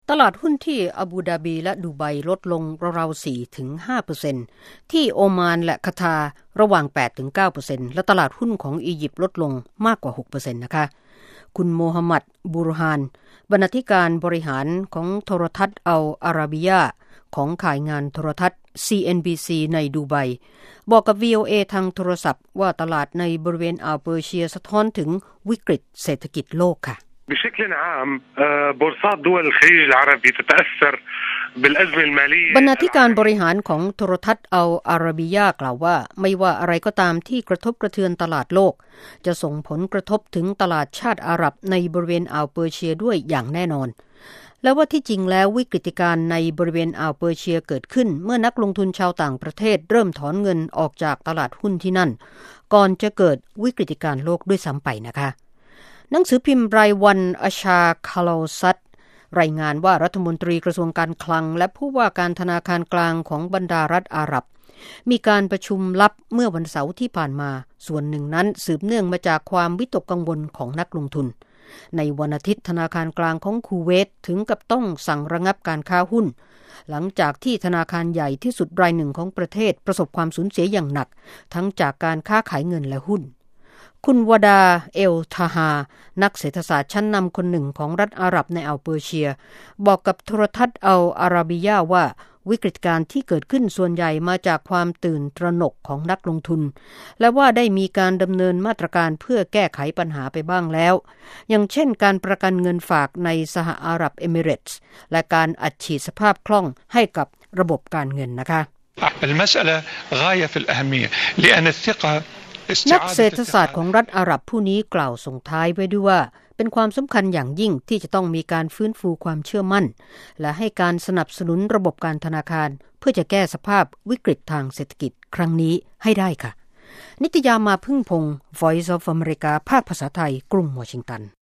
ตลาดหุ้นที่อาบูดาบีและดูไบลดลงราวๆ 4-5% ที่โอมานและคาตาร์ระหว่าง 8-9% และตลาดหุ้นของอียิปต์ลดลงมากกว่า 6% นะคะคุณโมฮัมหมัดบูรฮานบรรณาธิการบริหารของโทรทัศน์อัลอาราบิยาของข่ายงานโทรทัศน์ CNBC ในดูไบบอกกับ VOA ทางโทรศัพท์ว่าตลาดในบริเวณอ่าวเปอร์เซียสะท้อนถึงวิกฤตเศรษฐกิจโลกค่ะ بشكل عام بورصات دول الخليج العربي تتأثر بالأزمة المالية บรรณาธิการบริหารของโทรทัศน์อัลอาราบิยากล่าวว่าไม่ว่าอะไรก็ตามที่กระทบกระเทือนตลาดโลกจะส่งผลกระทบถึงตลาดชาติอาหรับในบริเวณอ่าวเปอร์เซียด้วยอย่างแน่นอนและว่าที่จริงแล้ววิกฤตการณ์ในบริเวณอ่าวเปอร์เซียเกิดขึ้นเมื่อนักลงทุนชาวต่างประเทศเริ่มถอนเงินออกจากตลาดหุ้นที่นั่นก่อนจะเกิดวิกฤตการณ์โลกด้วยซ้ำไปนะคะหนังสือพิมพ์รายวันอาชาคาโลซัตรายงานว่ารัฐมนตรีกระทรวงการคลังและผู้ว่าการธนาคารกลางของบรรดารัฐอาหรับมีการประชุมลับเมื่อวันเสาร์ที่ผ่านมาส่วนหนึ่งนั้นสืบเนื่องมาจากความวิตกกังวลของนักลงทุนในวันอาทิตย์ธนาคารกลางของคูเวตถึงกับต้องสั่งระงับการค้าหุ้นหลังจากที่ธนาคารใหญ่ที่สุดรายหนึ่งของประเทศประสบความสูญเสียอย่างหนักทั้งจากการค้าขายเงินและหุ้นคุณวดาเอลทาฮานักเศรษฐศาสตร์ชั้นนำคนหนึ่งของรัฐอาหรับในอ่าวเปอร์เซียบอกกับโทรทัศน์อัลอาราบิยาว่าวิกฤตการณ์ที่เกิดขึ้นส่วนใหญ่มาจากความตื่นตระหนกของนักลงทุนและว่าได้มีการดำเนินมาตรการเพื่อแก้ไขปัญหาไปบ้างแล้วอย่างเช่นการประกันเงินฝากในสหอาหรับเอมิเรตส์และการอัดฉีดสภาพคล่องให้กับระบบการเงินนะคะ المسألة غاية في الأهمية لأن الثقة นักเศรษฐศาสตร์ของรัฐอาหรับผู้นี้กล่าวส่งท้ายไว้ด้วยว่าเป็นความสำคัญอย่างยิ่งที่จะต้องมีการฟื้นฟูความเชื่อมั่นและให้การสนับสนุนระบบการธนาคารเพื่อจะแก้สภาพวิกฤตทางเศรษฐกิจครั้งนี้ให้ได้ค่ะนิตยามาพึ่งพงศ์ Voice of America ภาคภาษาไทยกรุงวอชิงตัน